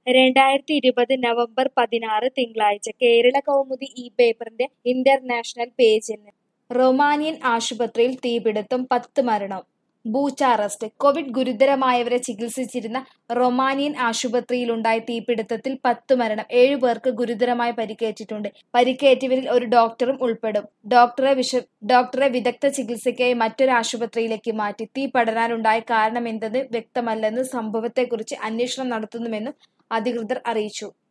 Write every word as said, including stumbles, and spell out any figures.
രണ്ടായിരത്തി ഇരുപത് നവംബർ പതിനാറ് തിങ്കളാഴ്ച കേരള കൗമുദി ഈ പേപ്പറിന്റെ ഇന്റർനാഷണൽ പേജിൽ നിന്ന് റൊമാനിയൻ ആശുപത്രിയിൽ തീപിടുത്തം പത്ത് മരണം ബൂച്ചാറസ്റ്റ് കോവിഡ് ഗുരുതരമായവരെ ചികിത്സിച്ചിരുന്ന റൊമാനിയൻ ആശുപത്രിയിലുണ്ടായ തീപിടുത്തത്തിൽ പത്ത് മരണം ഏഴു പേർക്ക് ഗുരുതരമായി പരിക്കേറ്റിട്ടുണ്ട്. പരിക്കേറ്റവരിൽ ഒരു ഡോക്ടറും ഉൾപ്പെടും. ഡോക്ടറെ വിശ ഡോക്ടറെ വിദഗ്ധ ചികിത്സയ്ക്കായി മറ്റൊരു ആശുപത്രിയിലേക്ക് മാറ്റി. തീ പടരാനുണ്ടായ കാരണമെന്തെന്ന് വ്യക്തമല്ലെന്നും സംഭവത്തെക്കുറിച്ച് അന്വേഷണം നടത്തുന്നുവെന്നും അധികൃതർ അറിയിച്ചു.